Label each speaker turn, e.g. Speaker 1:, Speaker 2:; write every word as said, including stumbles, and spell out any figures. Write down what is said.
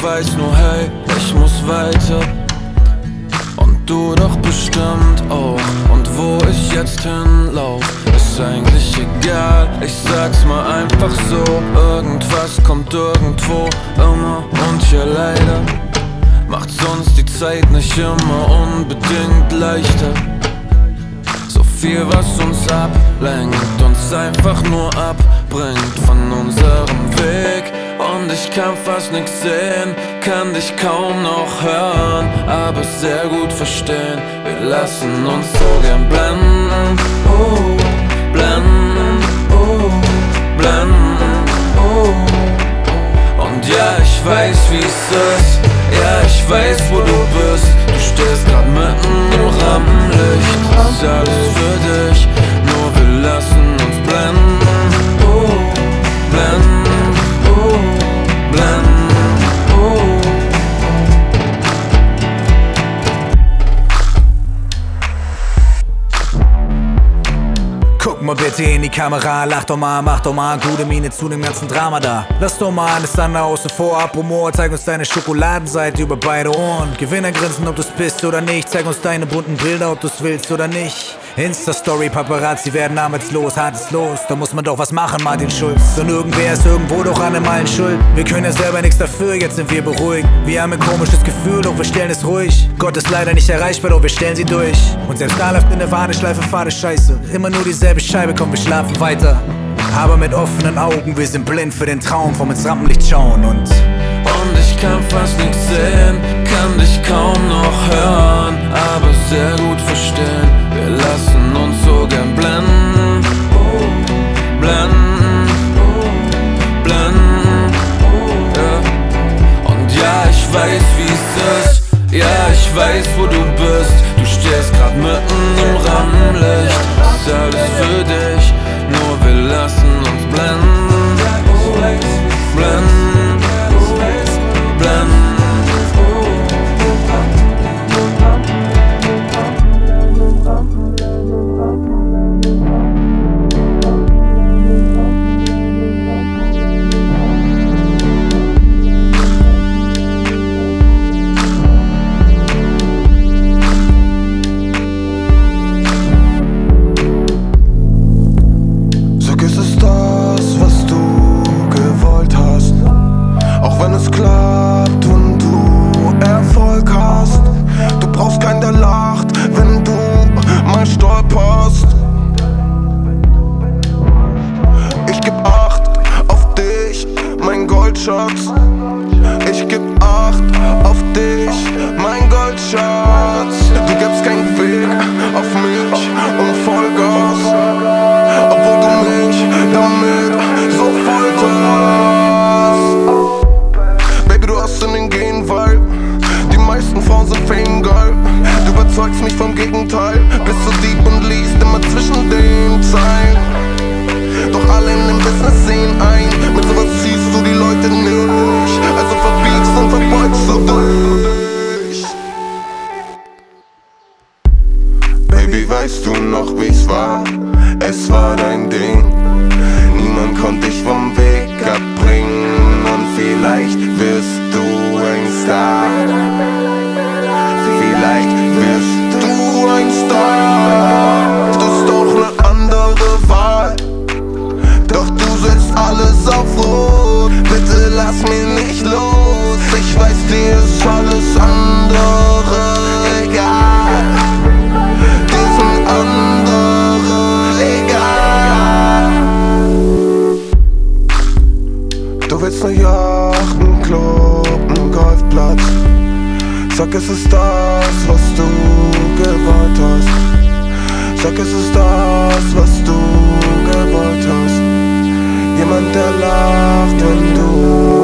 Speaker 1: ich weiß nur, hey, ich muss weiter. Und du doch bestimmt auch. Und wo ich jetzt hinlauf, ist eigentlich egal. Ich sag's mal einfach so, irgendwas kommt irgendwo immer. Und hier leider macht's uns die Zeit nicht immer unbedingt leichter. So viel, was uns ablenkt, uns einfach nur abbringt von unserem Weg. Und ich kann fast nix sehen, kann dich kaum noch hören, aber sehr gut verstehen. Wir lassen uns so gern blenden, oh, blenden, oh, blenden, oh. Und ja, ich weiß, wie's ist, ja, ich weiß, wo du bist. Du stehst grad mitten im Rampenlicht, das ist alles für dich, nur wir lassen uns blenden, oh, blenden.
Speaker 2: Guck mal bitte in die Kamera, lach doch mal, mach doch mal gute Miene zu dem ganzen Drama da. Lass doch mal alles andere außen vor ab, Humor, zeig uns deine Schokoladenseite über beide Ohren. Gewinnergrinsen, ob du's bist oder nicht, zeig uns deine bunten Bilder, ob du's willst oder nicht. Insta-Story, Paparazzi werden arbeitslos, hartes Los, da muss man doch was machen, Martin Schulz. Und irgendwer ist irgendwo doch an allem schuld. Wir können ja selber nichts dafür, jetzt sind wir beruhigt. Wir haben ein komisches Gefühl, doch wir stellen es ruhig. Gott ist leider nicht erreichbar, doch wir stellen sie durch. Und selbst da läuft in der Warteschleife fade Scheiße. Immer nur dieselbe Scheibe, komm, wir schlafen weiter. Aber mit offenen Augen, wir sind blind für den Traum, vom ins Rampenlicht schauen und
Speaker 1: Und ich kann fast nichts sehen, kann dich kaum noch hören, aber sehr gut verstehen. Wir lassen uns so gern blenden, blenden, blenden, ja. Und ja, ich weiß, wie's ist, ja, ich weiß, wo du bist. Du stehst grad mitten im Rampenlicht, das ist alles für dich, nur wir lassen uns blenden, blenden.
Speaker 3: Klappt und du Erfolg hast. Du brauchst keinen, der lacht, wenn du mal stolperst. Ich geb Acht auf dich, mein Goldschatz. Ich geb Acht auf dich, mein Goldschatz. Du gibst keinen Weg auf mich und Vollgas, obwohl du mich damit so folterst. In den Gehen, weil die meisten Frauen sind Fame geil. Du überzeugst mich vom Gegenteil, bist so deep und liest immer zwischen den Zeilen. Doch alle in dem Business sehen ein, mit sowas ziehst du die Leute nicht. Also verbiegst und verbeugst du dich. Baby, weißt du noch wie's war? Es war dein Ding. Niemand konnte dich vom Weg abbringen. Und vielleicht wirst du ein Star. Vielleicht wirst du ein Star. Das ist doch ne andere Wahl. Doch du setzt alles auf Rot. Bitte lass mich nicht los. Ich weiß, dir ist alles andere egal. Dir sind andere egal. Du willst ne Yacht, n Club, n Golfplatz. Sag, es ist das, was du gewollt hast. Sag, es ist das, was du gewollt hast. Jemand, der lacht, wenn du